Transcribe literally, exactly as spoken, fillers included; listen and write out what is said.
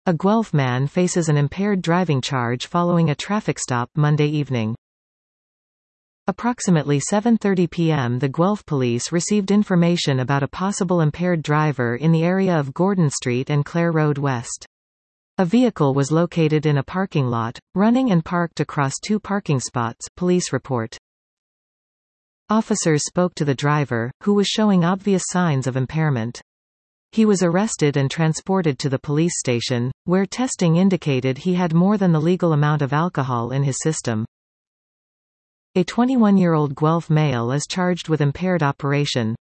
A Guelph man faces an impaired driving charge following a traffic stop Monday evening. Approximately seven thirty p m the Guelph police received information about a possible impaired driver in the area of Gordon Street and Clare Road West. A vehicle was located in a parking lot, running and parked across two parking spots, police report. Officers spoke to the driver, who was showing obvious signs of impairment. He was arrested and transported to the police station, where testing indicated he had more than the legal amount of alcohol in his system. A twenty-one-year-old Guelph male is charged with impaired operation.